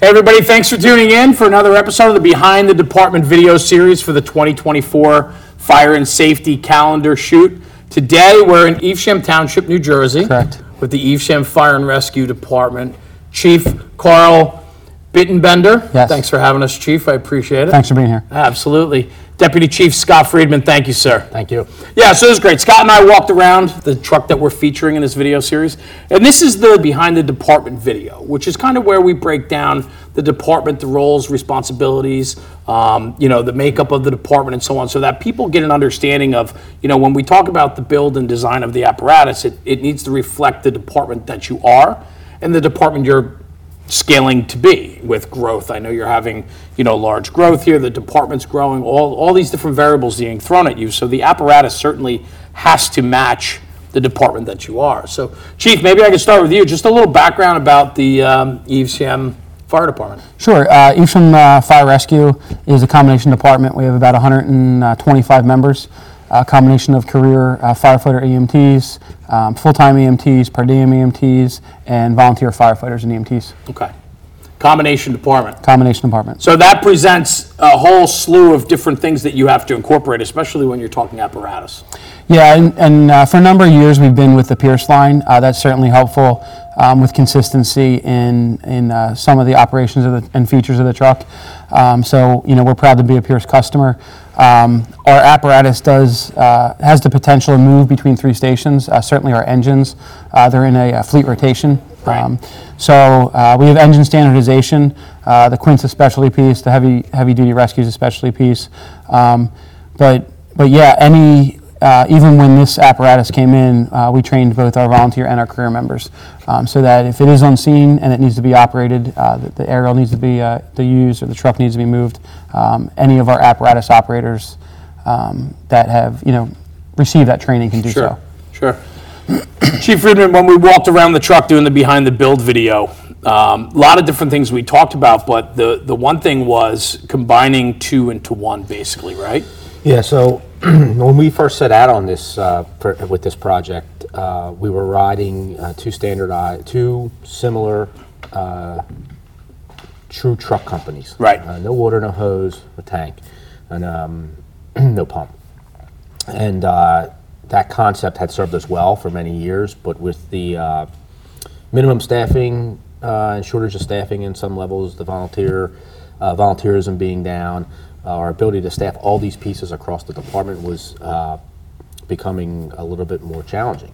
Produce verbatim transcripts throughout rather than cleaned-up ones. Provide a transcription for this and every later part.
Hey everybody, thanks for tuning in for another episode of the Behind the Department video series for the twenty twenty-four Fire and Safety Calendar Shoot. Today we're in Evesham Township, New Jersey. Correct. With the Evesham Fire and Rescue Department. Chief Carl Bittenbender. Yes. Thanks for having us, Chief. I appreciate it. Thanks for being here. Absolutely. Deputy Chief Scott Friedman, thank you, sir. Thank you. Yeah, so this is great. Scott and I walked around the truck that we're featuring in this video series, and this is the Behind the Department video, which is kind of where we break down the department, the roles, responsibilities, um, you know, the makeup of the department and so on, so that people get an understanding of, you know, when we talk about the build and design of the apparatus, it, it needs to reflect the department that you are and the department you're scaling to be with growth. I know you're having, you know, large growth here, the department's growing, all, all these different variables being thrown at you. So the apparatus certainly has to match the department that you are. So Chief, maybe I can start with you. Just a little background about the um, Evesham Fire Department. Sure. Uh, Evesham uh, Fire Rescue is a combination department. We have about one hundred twenty-five members. A combination of career uh, firefighter E M Ts, um, full-time E M Ts, per diem E M Ts, and volunteer firefighters and E M Ts. Okay. Combination department. Combination department. So that presents a whole slew of different things that you have to incorporate, especially when you're talking apparatus. Yeah, and, and uh, for a number of years we've been with the Pierce line. Uh, that's certainly helpful um, with consistency in in uh, some of the operations of the, and features of the truck. Um, so you know we're proud to be a Pierce customer. Um, our apparatus does uh, has the potential to move between three stations. Uh, certainly our engines, uh, they're in a, a fleet rotation. Right. Um, so uh, we have engine standardization. Uh, the Quint's a specialty piece. The heavy heavy duty rescue is a specialty piece. Um, but but yeah, any uh, even when this apparatus came in, uh, we trained both our volunteer and our career members, um, so that if it is on scene and it needs to be operated, uh, the, the aerial needs to be uh, to use or the truck needs to be moved. Um, any of our apparatus operators um, that have you know received that training can do Sure. so. Sure. Chief Friedman, when we walked around the truck doing the Behind the Build video, um, a lot of different things we talked about, but the, the one thing was combining two into one, basically, right? Yeah, so when we first set out on this, uh, for, with this project, uh, we were riding uh, two standardized, two similar uh, true truck companies. Right. Uh, no water, no hose, no tank, and um, no pump. And uh, that concept had served us well for many years, but with the uh, minimum staffing uh, and shortage of staffing in some levels, the volunteer uh, volunteerism being down, uh, our ability to staff all these pieces across the department was uh, becoming a little bit more challenging,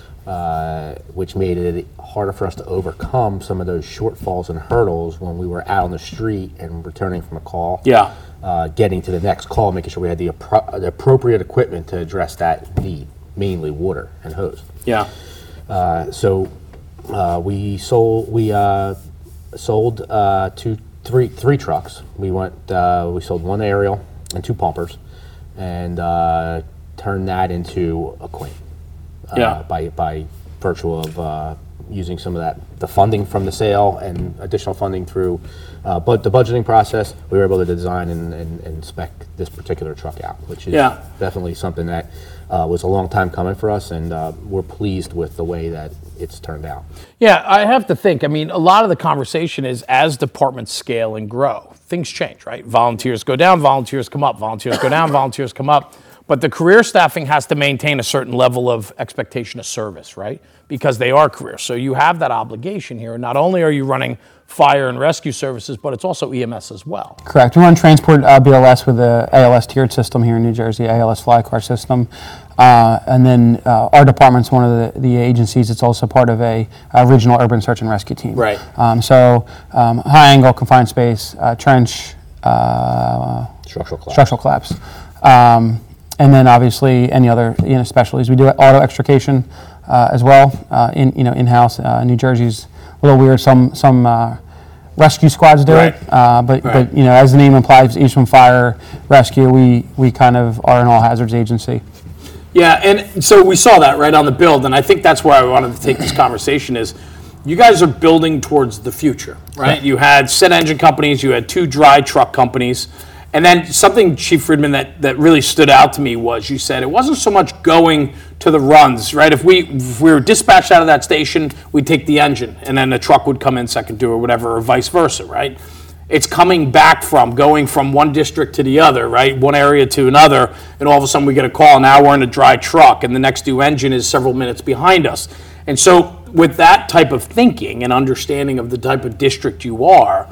uh, which made it harder for us to overcome some of those shortfalls and hurdles when we were out on the street and returning from a call. Yeah. Uh, getting to the next call, making sure we had the, appro- the appropriate equipment to address that need, mainly water and hose. Yeah. Uh, so uh, we sold we uh, sold uh, two, three, three trucks. We went uh, we sold one aerial and two pumpers, and uh, turned that into a Quint. Uh, Yeah. By by virtue of uh, using some of that the funding from the sale and additional funding through. Uh, but the budgeting process, we were able to design and, and, and spec this particular truck out, which is Yeah. definitely something that uh, was a long time coming for us, and uh, we're pleased with the way that it's turned out. Yeah, I have to think. I mean, a lot of the conversation is as departments scale and grow, things change, right? Volunteers go down, volunteers come up, volunteers go down, volunteers come up. But the career staffing has to maintain a certain level of expectation of service, right? Because they are career. So you have that obligation here. Not only are you running fire and rescue services, but it's also E M S as well. Correct. We run transport uh, B L S with the A L S tiered system here in New Jersey, A L S fly car system. Uh, and then uh, our department's one of the, the agencies. It's also part of a, a regional urban search and rescue team. Right. Um, so um, high angle, confined space, uh, trench, uh, Structural collapse. structural collapse. Um, and then obviously any other you know, specialties. We do auto extrication uh, as well uh, in you know in-house. Uh, New Jersey's a little weird. Some some uh, rescue squads do Right. it, uh, but Right. but you know as the name implies, Evesham Fire Rescue, we we kind of are an all hazards agency. Yeah, and so we saw that right on the build, and I think that's where I wanted to take this conversation is you guys are building towards the future, right? You had set engine companies, you had two dry truck companies, And then something, Chief Friedman, that, that really stood out to me was you said it wasn't so much going to the runs, right? If we, if we were dispatched out of that station, we'd take the engine, and then the truck would come in second to or whatever, or vice versa, right? It's coming back from, going from one district to the other, right? One area to another, and all of a sudden we get a call, now we're in a dry truck, and the next due engine is several minutes behind us. And so with that type of thinking and understanding of the type of district you are,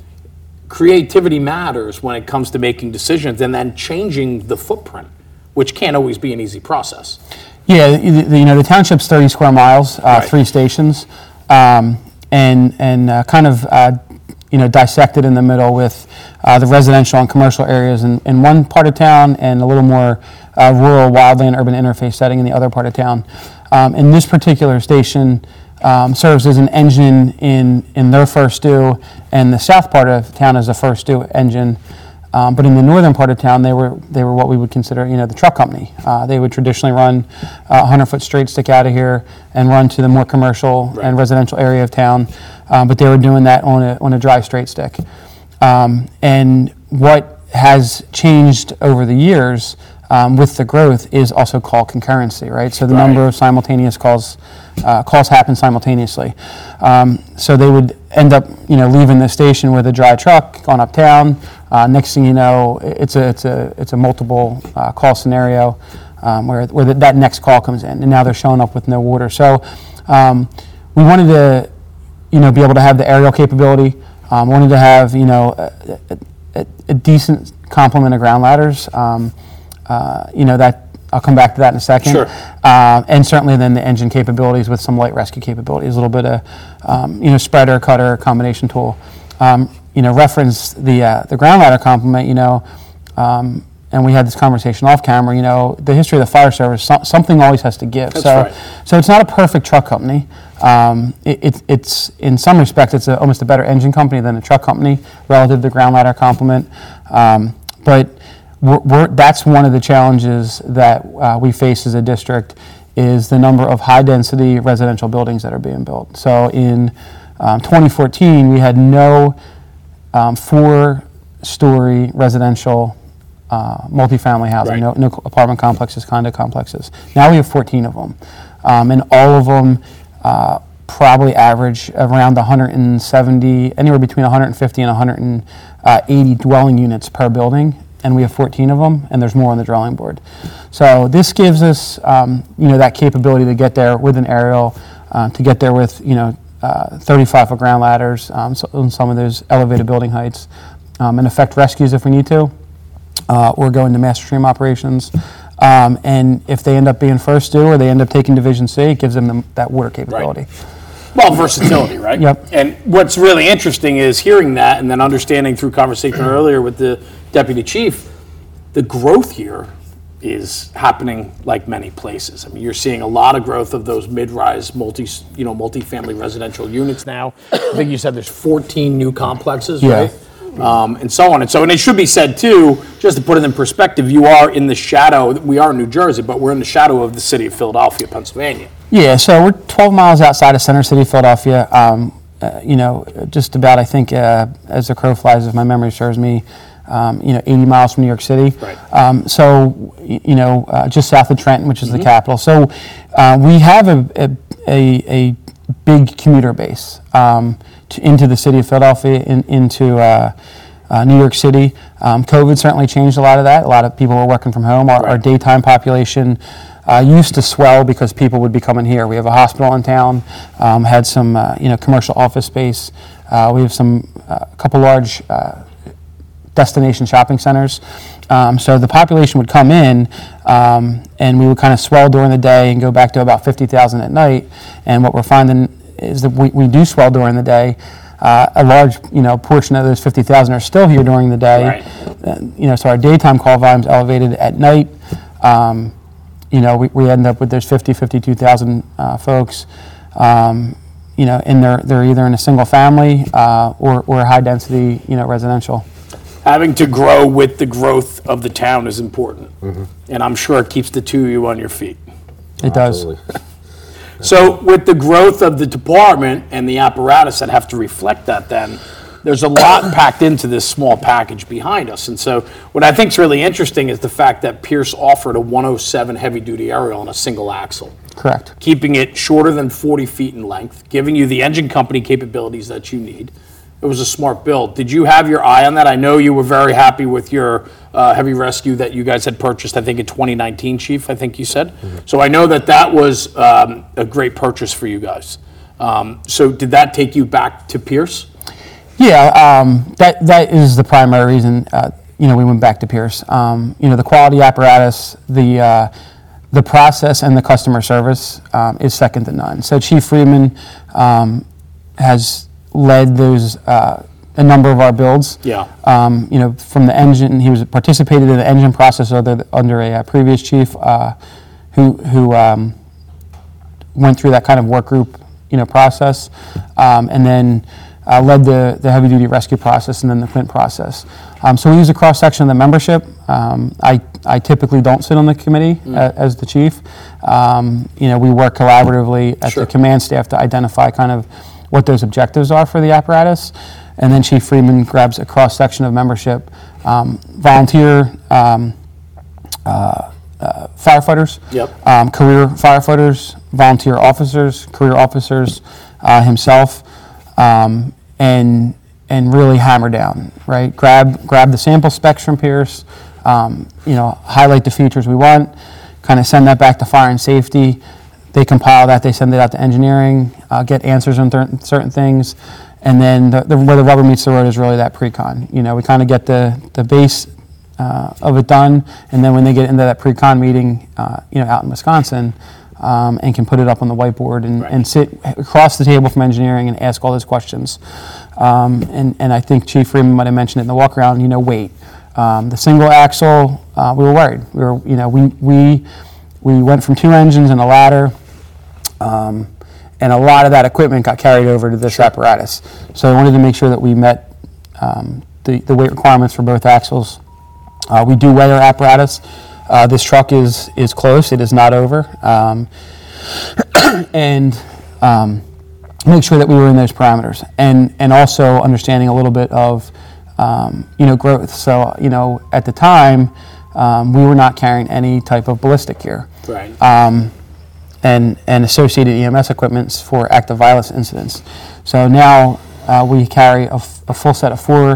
creativity matters when it comes to making decisions and then changing the footprint, which can't always be an easy process. Yeah, the, the, you know, the township's thirty square miles, uh, Right. three stations, um, and and uh, kind of uh, you know dissected in the middle with uh, the residential and commercial areas in, in one part of town, and a little more uh, rural, wildland, urban interface setting in the other part of town. Um, and this particular station um, serves as an engine in in their first due, and the south part of town is a first due engine. Um, but in the northern part of town, they were they were what we would consider, you know, the truck company. Uh, they would traditionally run a hundred-foot straight stick out of here and run to the more commercial and residential area of town. Um, but they were doing that on a on a dry straight stick. Um, and what has changed over the years um, with the growth is also call concurrency, right? So the Right. number of simultaneous calls uh, calls happen simultaneously. Um, so they would end up, you know, leaving the station with a dry truck, going uptown. Uh, next thing you know, it's a it's a it's a multiple uh, call scenario um, where where the, that next call comes in, and now they're showing up with no water. So um, we wanted to, you know, be able to have the aerial capability. Um, wanted to have, you know, a, a, a decent complement of ground ladders. Um, uh, you know that. I'll come back to that in a second. Sure. Uh, and certainly then the engine capabilities with some light rescue capabilities, a little bit of, um, you know, spreader, cutter, combination tool. Um, you know, reference the uh, the ground ladder complement, you know, um, and we had this conversation off camera, you know, the history of the fire service, so, something always has to give. That's so, right. so it's not a perfect truck company. Um, it, it, it's, in some respects, it's a, almost a better engine company than a truck company relative to the ground ladder complement. Um, but We're, we're, that's one of the challenges that uh, we face as a district is the number of high-density residential buildings that are being built. So in um, twenty fourteen, we had no um, four-story residential uh, multifamily housing, Right. no, no apartment complexes, condo complexes. Now we have fourteen of them, um, and all of them uh, probably average around one hundred seventy, anywhere between one hundred fifty and one hundred eighty dwelling units per building. And we have fourteen of them, and there's more on the drawing board. So this gives us, um, you know, that capability to get there with an aerial, uh, to get there with, you know, uh, thirty-five foot ground ladders um, so, on some of those elevated building heights, um, and effect rescues if we need to, uh, or go into master stream operations. Um, and if they end up being first due or they end up taking Division C, it gives them the, that water capability. Well, versatility, right? Yep. And what's really interesting is hearing that and then understanding through conversation earlier with the deputy chief, the growth here is happening like many places. I mean, you're seeing a lot of growth of those mid-rise, multi, you know, multi-family residential units now. I think you said there's fourteen new complexes, Yeah. right? Um, and so on and so, and it should be said too, just to put it in perspective, you are in the shadow, we are in New Jersey, but we're in the shadow of the city of Philadelphia, Pennsylvania. Yeah, so we're twelve miles outside of Center City, Philadelphia. Um, uh, you know, just about, I think, uh, as the crow flies, if my memory serves me, um, you know, eighty miles from New York City. Right. Um, so, y- you know, uh, just south of Trenton, which is the capital. So uh, we have a, a, a, a big commuter base um, to, into the city of Philadelphia, in, into uh, uh, New York City. Um, COVID certainly changed a lot of that. A lot of people were working from home. Our, our Right. daytime population Uh, used to swell because people would be coming here. We have a hospital in town, um, had some uh, you know commercial office space. Uh, we have some uh, a couple large uh, destination shopping centers. Um, so the population would come in, um, and we would kind of swell during the day and go back to about fifty thousand at night. And what we're finding is that we, we do swell during the day. Uh, a large, you know, portion of those fifty thousand are still here during the day. Right. Uh, you know, so our daytime call volume's elevated at night. Um, you know, we, we end up with those fifty, fifty-two thousand uh, folks, um, you know, and they're, they're either in a single family uh, or, or high density, you know, residential. Having to grow with the growth of the town is important. And I'm sure it keeps the two of you on your feet. It does. Absolutely. So with the growth of the department and the apparatus that have to reflect that then, there's a lot packed into this small package behind us. And so what I think is really interesting is the fact that Pierce offered a one oh seven heavy-duty aerial on a single axle, Correct. keeping it shorter than forty feet in length, giving you the engine company capabilities that you need. It was a smart build. Did you have your eye on that? I know you were very happy with your uh, heavy rescue that you guys had purchased, I think in twenty nineteen, Chief, I think you said. Mm-hmm. So I know that that was um, a great purchase for you guys. Um, so did that take you back to Pierce? Yeah, um, that that is the primary reason. Uh, you know, we went back to Pierce. Um, you know, the quality apparatus, the uh, the process, and the customer service um, is second to none. So Chief Freeman um, has led those uh, a number of our builds. Yeah. Um, you know, from the engine, he was participated in the engine process under, under a, uh previous chief uh, who who um, went through that kind of work group, you know, process, um, and then uh, led the the heavy duty rescue process and then the Quint process. Um, so we use a cross section of the membership. Um, I I typically don't sit on the committee mm. uh, as the chief. Um, you know, we work collaboratively at Sure. the command staff to identify kind of what those objectives are for the apparatus, and then Chief Freeman grabs a cross-section of membership, um, volunteer um, uh, uh, firefighters, Yep. um, career firefighters, volunteer officers, career officers, uh, himself, um, and and really hammer down, right? Grab grab the sample specs from Pierce, um, you know, highlight the features we want, kind of send that back to fire and safety. They compile that, they send it out to engineering, uh, get answers on th- certain things, and then the, the, where the rubber meets the road is really that pre-con. You know, we kind of get the, the base uh, of it done, and then when they get into that pre-con meeting, uh, you know, out in Wisconsin, um, and can put it up on the whiteboard and, Right. and sit across the table from engineering and ask all those questions. Um, and, and I think Chief Freeman might have mentioned it in the walk around, you know, weight. Um, the single axle, uh, we were worried. We were, you know, we, we, we went from two engines and a ladder. Um, and a lot of that equipment got carried over to this apparatus. So I wanted to make sure that we met um, the, the weight requirements for both axles. Uh, we do weather apparatus. Uh, this truck is is close. It is not over. Um, and um, make sure that we were in those parameters. And and also understanding a little bit of um, you know growth. So you know at the time um, we were not carrying any type of ballistic gear. Right. Um, and, and associated E M S equipments for active violence incidents. So now uh, we carry a, f- a full set of four,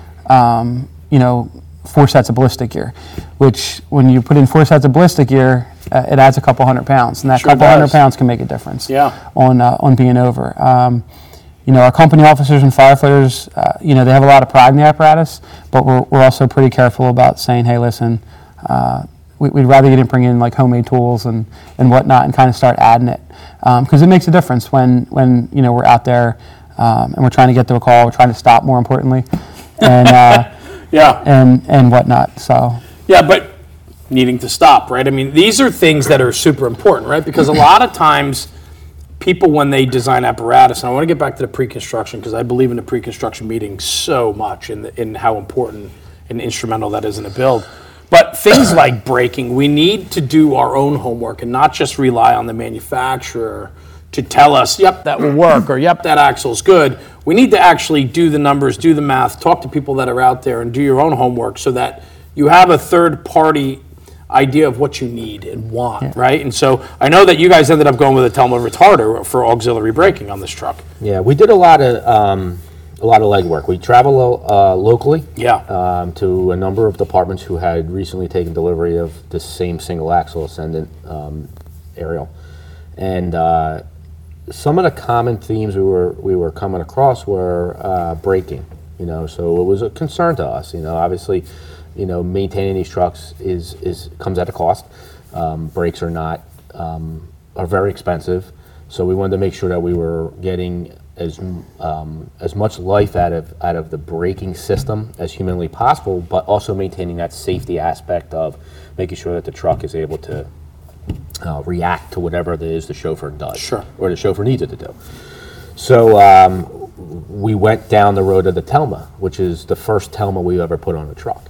um, you know, four sets of ballistic gear, which when you put in four sets of ballistic gear, uh, it adds a couple hundred pounds, and that Sure couple does. hundred pounds can make a difference Yeah. on uh, on being over. Um, you know, our company officers and firefighters, uh, you know, they have a lot of pride in the apparatus, but we're, we're also pretty careful about saying, hey, listen, uh, we, we'd rather you didn't bring in like homemade tools and, and whatnot and kind of start adding it. Because um, it makes a difference when, when, you know, we're out there um, and we're trying to get to a call, we're trying to stop more importantly, and, uh, Yeah. and, and whatnot, so. Yeah, but needing to stop, right? I mean, these are things that are super important, right? Because a lot of times people, when they design apparatus, and I want to get back to the pre-construction because I believe in the pre-construction meeting so much in, the, in how important and instrumental that is in a build. But things like braking, we need to do our own homework and not just rely on the manufacturer to tell us, yep, that will work, or yep, that axle's good. We need to actually do the numbers, do the math, talk to people that are out there and do your own homework so that you have a third-party idea of what you need and want, yeah. right? And so I know that you guys ended up going with a Telma retarder for auxiliary braking on this truck. Yeah, we did a lot of um, a lot of legwork. We travel uh, locally yeah. um, to a number of departments who had recently taken delivery of the same single axle Ascendant um, aerial, and uh, some of the common themes we were we were coming across were uh, braking. You know, so it was a concern to us. You know, obviously, you know, maintaining these trucks is is comes at a cost. Um, brakes are not um, are very expensive, so we wanted to make sure that we were getting as um, as much life out of out of the braking system as humanly possible, but also maintaining that safety aspect of making sure that the truck is able to uh, react to whatever it is the chauffeur does, sure. or the chauffeur needs it to do. So um, we went down the road of the Telma, which is the first Telma we ever put on a truck.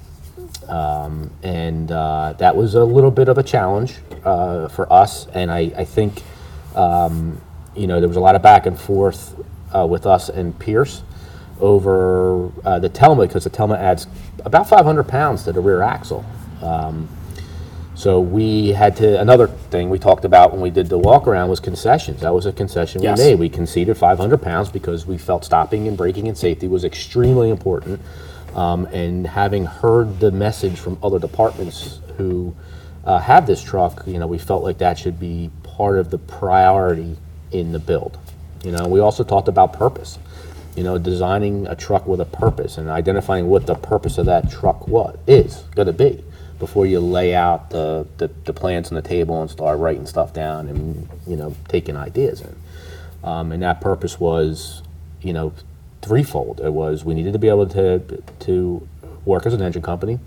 Um, and uh, that was a little bit of a challenge uh, for us, and I, I think um, you know there was a lot of back and forth uh, with us and Pierce over uh, the Telma, because the Telma adds about five hundred pounds to the rear axle. Um, so we had to, another thing we talked about when we did the walk around was concessions. That was a concession Yes. we made. We conceded five hundred pounds because we felt stopping and braking and safety was extremely important. Um, and having heard the message from other departments who uh, have this truck, you know, we felt like that should be part of the priority in the build. You know, we also talked about purpose. You know, designing a truck with a purpose and identifying what the purpose of that truck what is going to be before you lay out the, the, the plans on the table and start writing stuff down and, you know, taking ideas in. Um, and that purpose was, you know, threefold. It was we needed to be able to to work as an engine company.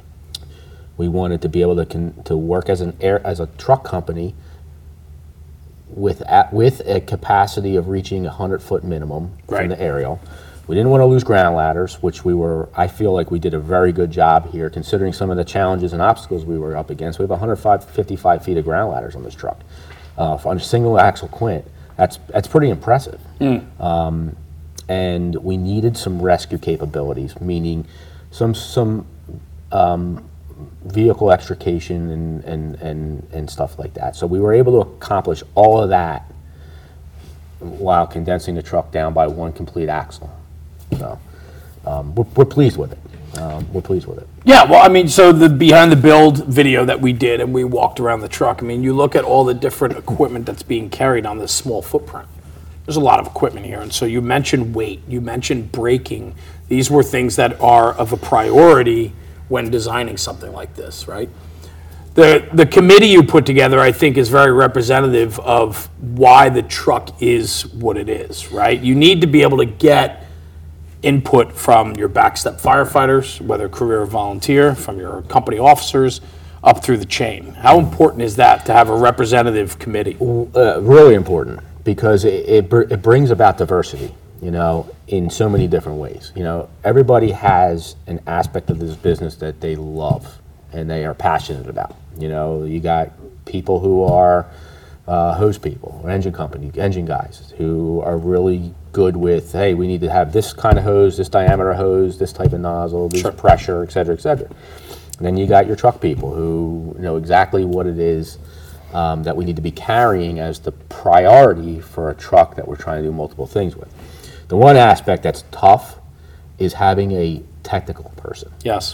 We wanted to be able to con, to work as an air as a truck company with at, with a capacity of reaching a hundred foot minimum Right. from the aerial. We didn't want to lose ground ladders, which we were. I feel like we did a very good job here, considering some of the challenges and obstacles we were up against. We have one hundred fifty-five feet of ground ladders on this truck uh, on a single axle quint. That's that's pretty impressive. Mm. Um, and we needed some rescue capabilities, meaning some some um, vehicle extrication and, and, and, and stuff like that. So we were able to accomplish all of that while condensing the truck down by one complete axle. So um, we're, we're pleased with it. Um, we're pleased with it. Yeah, well, I mean, so the behind the build video that we did and we walked around the truck, I mean, you look at all the different equipment that's being carried on this small footprint. There's a lot of equipment here. And so you mentioned weight, you mentioned braking. These were things that are of a priority when designing something like this, right? The, the committee you put together, I think, is very representative of why the truck is what it is, right? You need to be able to get input from your backstep firefighters, whether career or volunteer, from your company officers, up through the chain. How important is that to have a representative committee? Uh, really important, because it, it, br- it brings about diversity, you know, in so many different ways. You know, everybody has an aspect of this business that they love and they are passionate about. You know, you got people who are uh, hose people, or engine company, engine guys, who are really good with, hey, we need to have this kind of hose, this diameter hose, this type of nozzle, this Sure. pressure, et cetera, et cetera. And then you got your truck people who know exactly what it is um, that we need to be carrying as the priority for a truck that we're trying to do multiple things with. The one aspect that's tough is having a technical person. Yes.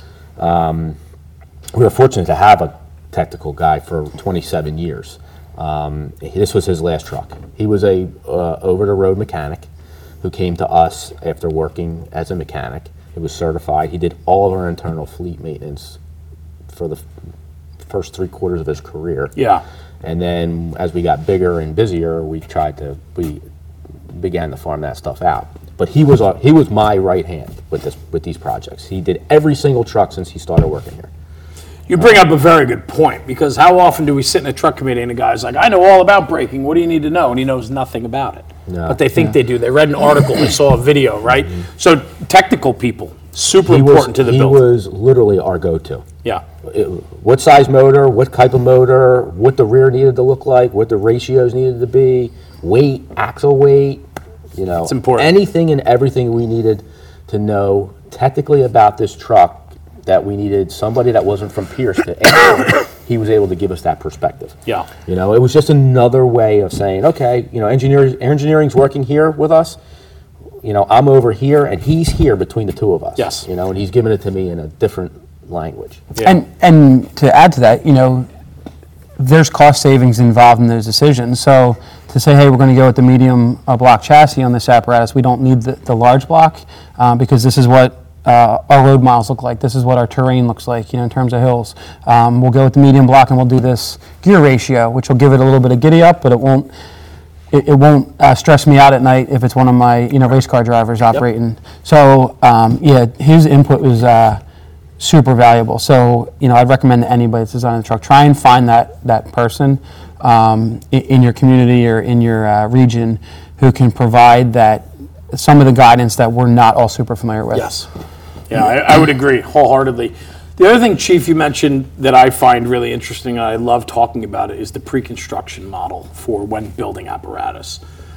We were fortunate to have a technical guy for twenty-seven years. Um, this was his last truck. He was a uh, over-the-road mechanic who came to us after working as a mechanic. He was certified. He did all of our internal fleet maintenance for the f- first three quarters of his career. Yeah. And then as we got bigger and busier, we tried to, we began to farm that stuff out. But he was a, he was my right hand with this with these projects. He did every single truck since he started working here. You bring up a very good point, because how often do we sit in a truck committee and a guy's like, I know all about braking, what do you need to know? And he knows nothing about it. No. But they think they do. They read an article, they saw a video, right? So technical people, super He was, important to the he build. was literally our go-to. Yeah. It- what size motor, what type of motor, what the rear needed to look like, what the ratios needed to be, weight, axle weight, you know. It's important. Anything and everything we needed to know technically about this truck that we needed somebody that wasn't from Pierce to answer, he was able to give us that perspective. Yeah. You know, it was just another way of saying, okay, you know, engineers, engineering's working here with us. You know, I'm over here and he's here between the two of us. Yes. You know, and he's giving it to me in a different language. Yeah. And and to add to that, you know, there's cost savings involved in those decisions. So to say, hey, we're going to go with the medium uh, block chassis on this apparatus, we don't need the, the large block uh, because this is what uh, our road miles look like. This is what our terrain looks like, you know, in terms of hills. Um, we'll go with the medium block and we'll do this gear ratio, which will give it a little bit of giddy up, but it won't. It, it won't uh, stress me out at night if it's one of my, you know, race car drivers operating. So um, yeah, his input was uh, super valuable. So, you know, I'd recommend to anybody that's designing a truck, try and find that that person um, in, in your community or in your uh, region who can provide that some of the guidance that we're not all super familiar with. Yes. Yeah, I, I would agree wholeheartedly. The other thing, Chief, you mentioned that I find really interesting, and I love talking about it, is the pre-construction model for when building apparatus.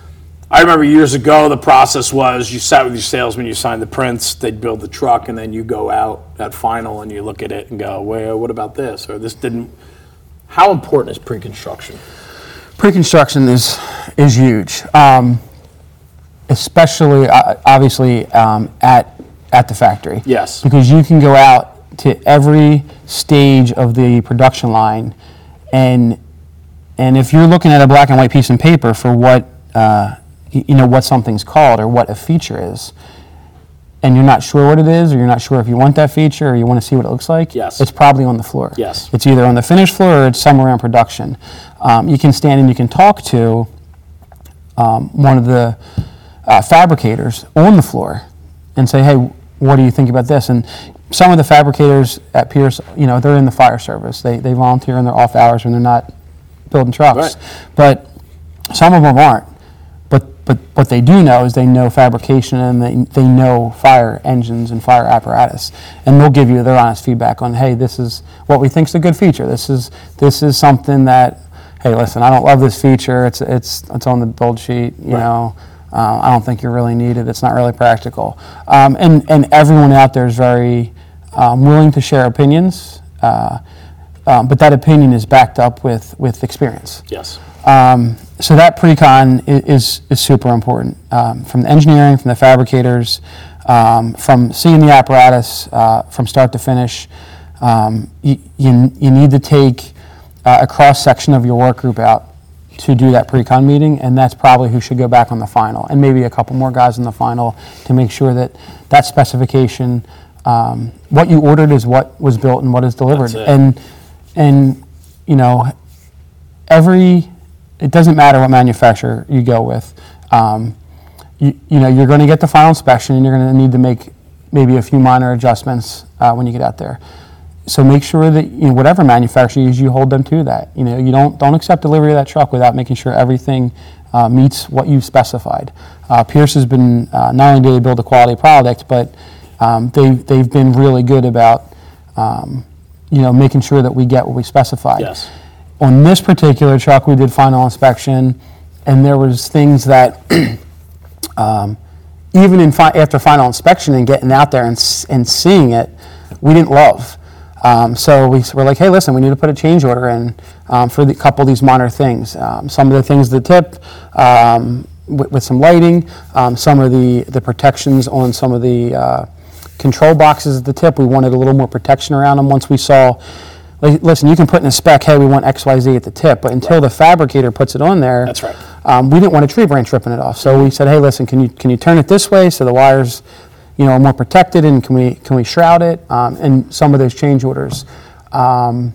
I remember years ago, the process was you sat with your salesman, you signed the prints, they'd build the truck, and then you go out at final and you look at it and go, well, what about this? Or this didn't. How important is pre-construction? Pre-construction is is huge, um, especially uh, obviously um, at at the factory. Yes. Because you can go out to every stage of the production line, and and if you're looking at a black and white piece of paper for what uh, y- you know what something's called or what a feature is, and you're not sure what it is, or you're not sure if you want that feature, or you want to see what it looks like, Yes. it's probably on the floor. Yes. It's either on the finished floor or it's somewhere in production. Um, you can stand and you can talk to um, one of the uh, fabricators on the floor and say, hey, what do you think about this? And some of the fabricators at Pierce, you know, they're in the fire service. They, they volunteer in their off hours when they're not building trucks. Right. But some of them aren't. But but what they do know is they know fabrication and they, they know fire engines and fire apparatus, and they'll give you their honest feedback on, hey, this is what we think is a good feature. This is this is something that, hey, listen, I don't love this feature. It's it's it's on the build sheet. You Right. know, uh, I don't think you really need it. It's not really practical. Um, and and everyone out there is very um, willing to share opinions, uh, um, but that opinion is backed up with with experience. Yes. Um, so that pre-con i- is, is super important, um, from the engineering, from the fabricators, um, from seeing the apparatus uh, from start to finish. Um, you, you, you need to take uh, a cross-section of your work group out to do that pre-con meeting, and that's probably who should go back on the final, and maybe a couple more guys in the final to make sure that that specification, um, what you ordered is what was built and what is delivered. That's it. And, and, you know, every, it doesn't matter what manufacturer you go with. Um, you, you know, you're going to get the final inspection, and you're going to need to make maybe a few minor adjustments uh, when you get out there. So make sure that, you know, whatever manufacturer you use, you hold them to that. You know, you don't don't accept delivery of that truck without making sure everything uh, meets what you've specified. Uh, Pierce has been uh, not only do they build a quality product, but um, they they've been really good about um, you know making sure that we get what we specified. Yes. On this particular truck, we did final inspection, and there was things that, um, even in fi- after final inspection and getting out there and, s- and seeing it, we didn't love. Um, so we s- were like, hey, listen, we need to put a change order in um, for a couple of these minor things. Um, some of the things, the tip, um, with, with some lighting, um, some of the, the protections on some of the uh, control boxes at the tip, we wanted a little more protection around them once we saw. Like, listen, you can put in a spec, hey, we want X Y Z at the tip, but until the fabricator puts it on there, That's right. um, we didn't want a tree branch ripping it off. So we said, hey, listen, can you can you turn it this way so the wires, you know, are more protected, and can we can we shroud it? Um, and some of those change orders, um,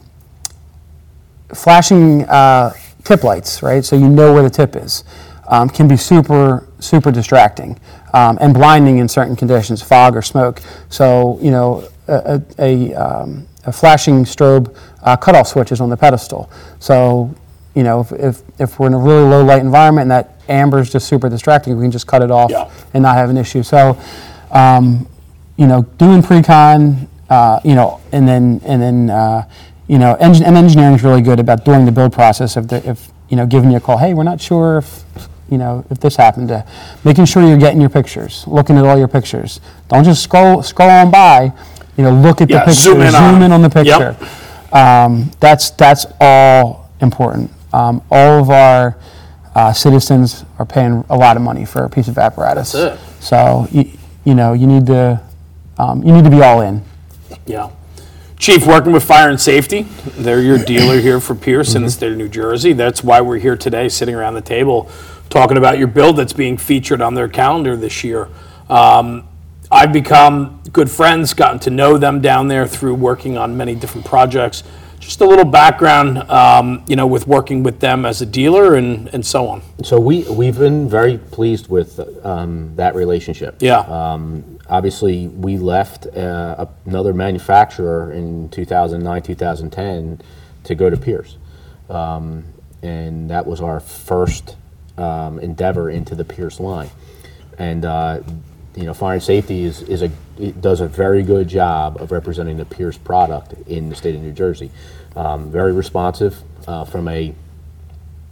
flashing uh, tip lights, right? So you know where the tip is, um, can be super super distracting um, and blinding in certain conditions, fog or smoke. So you know a, a, a um, a flashing strobe uh, cutoff switch is on the pedestal. So, you know, if, if, if we're in a really low light environment and that amber is just super distracting, we can just cut it off Yeah. and not have an issue. So, um, you know, doing pre-con, uh, you know, and then, and then uh, you know, engin- and engineering is really good about during the build process, if, the, if you know, giving you a call, hey, we're not sure if, you know, if this happened, to making sure you're getting your pictures, looking at all your pictures. Don't just scroll scroll on by. You know, look at Yeah, the picture, zoom in on in on the them. picture. Yep. Um, that's that's all important. Um, all of our uh, citizens are paying a lot of money for a piece of apparatus. That's it. So you, you know you need to um, you need to be all in. Yeah. Chief, working with Fire and Safety, they're your dealer here for Pierce in the state of New Jersey. That's why we're here today, sitting around the table, talking about your build that's being featured on their calendar this year. Um, I've become good friends, gotten to know them down there through working on many different projects. Just a little background, um, you know, with working with them as a dealer and, and so on. So we, we've been very pleased with um, that relationship. Yeah. Um, obviously, we left uh, another manufacturer in two thousand nine, two thousand ten to go to Pierce. Um, and that was our first um, endeavor into the Pierce line. And, uh, you know, Fire and Safety is, is a, it does a very good job of representing the Pierce product in the state of New Jersey. Um, very responsive uh, from a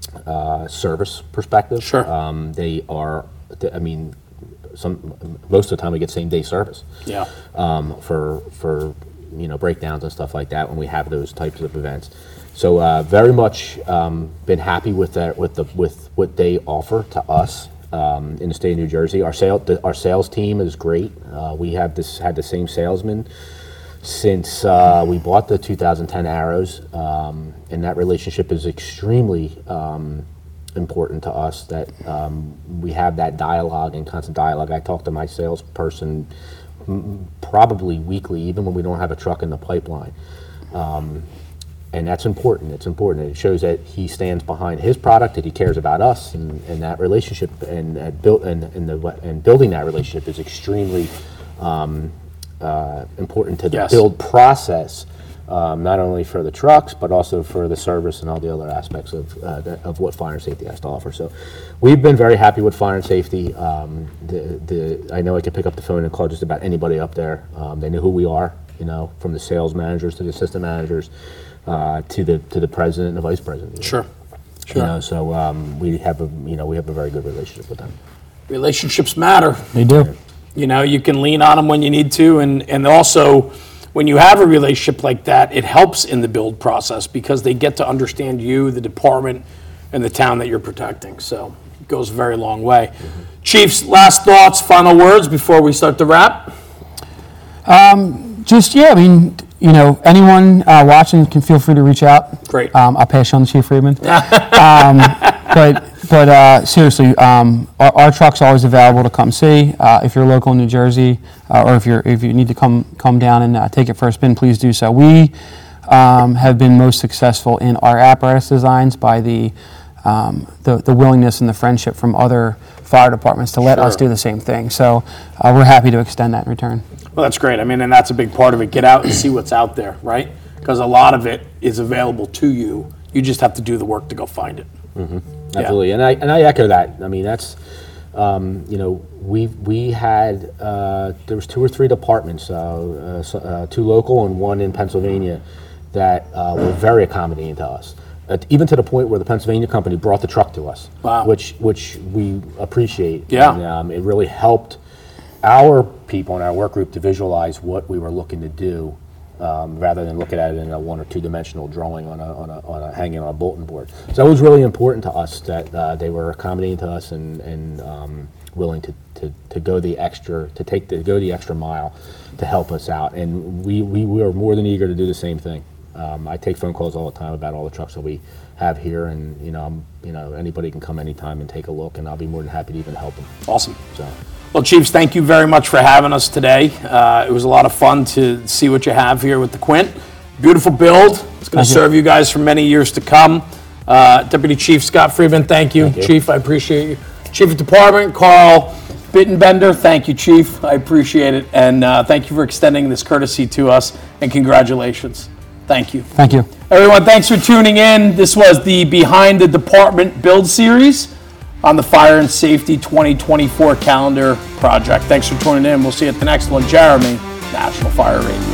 uh, service perspective. Sure. Um, they are, I mean, some most of the time we get same day service. Yeah. Um, for for you know breakdowns and stuff like that when we have those types of events. So uh, very much um, been happy with that with the with what they offer to us um, in the state of New Jersey. Our sale the, our sales team is great. Uh, we have this had the same salesman since uh, we bought the two thousand ten Arrows, um, and that relationship is extremely um, important to us. That um, we have that dialogue and constant dialogue. I talk to my salesperson m- probably weekly, even when we don't have a truck in the pipeline. Um, And that's important. It's important. It shows that he stands behind his product, that he cares about us, and, and that relationship, and uh, build and, and the and building that relationship is extremely um, uh, important to the Yes. build process, um, not only for the trucks but also for the service and all the other aspects of uh, the, of what fire and safety has to offer. So, we've been very happy with fire and safety. Um, the the I know I can pick up the phone and call just about anybody up there. Um, they know who we are. You know, from the sales managers to the assistant managers. Uh, to the to the president and the vice president. You know? Sure. You Sure. know, so um, we have a you know we have a very good relationship with them. Relationships matter. They do. You know, you can lean on them when you need to, and, and also when you have a relationship like that, it helps in the build process because they get to understand you, the department, and the town that you're protecting. So it goes a very long way. Mm-hmm. Chiefs, last thoughts, final words before we start to wrap? Just, yeah, I mean, you know, anyone uh, watching can feel free to reach out. Great. Um, I'll pass you on to Chief Friedman. um, but but uh, seriously, um, our, our truck's always available to come see. Uh, if you're local in New Jersey, uh, or if you're if you need to come come down and uh, take it for a spin, please do so. We um, have been most successful in our apparatus designs by the, um, the the willingness and the friendship from other fire departments to let us Sure. do the same thing. So uh, we're happy to extend that in return. Well, that's great. I mean, and that's a big part of it. Get out and see what's out there, right? Because a lot of it is available to you. You just have to do the work to go find it. Absolutely, and I and I echo that. I mean, that's um, you know we we had uh, there was two or three departments, uh, uh, so- uh, two local and one in Pennsylvania, that uh, were very accommodating to us. Uh, even to the point where the Pennsylvania company brought the truck to us, Wow. which which we appreciate. Yeah. And, um, it really helped our people in our work group to visualize what we were looking to do, um, rather than looking at it in a one or two dimensional drawing on a, on a, on a hanging on a bulletin board. So it was really important to us that uh, they were accommodating to us and, and um, willing to, to, to go the extra, to take the, go the extra mile to help us out. And we, we were more than eager to do the same thing. Um, I take phone calls all the time about all the trucks that we have here, and you know, I'm, you know, anybody can come anytime and take a look, and I'll be more than happy to even help them. Awesome. So. Well, Chiefs, thank you very much for having us today. Uh, it was a lot of fun to see what you have here with the Quint. Beautiful build. It's going to serve you guys for many years to come. Uh, Deputy Chief Scott Friedman, thank you. Thank you. Chief, I appreciate you. Chief of Department, Carl Bittenbender, thank you, Chief. I appreciate it. And uh, thank you for extending this courtesy to us, and congratulations. Thank you. Thank you. Everyone, thanks for tuning in. This was the Behind the Department Build Series on the Fire and Safety twenty twenty-four calendar project. Thanks for tuning in. We'll see you at the next one. Jeremy, National Fire Radio.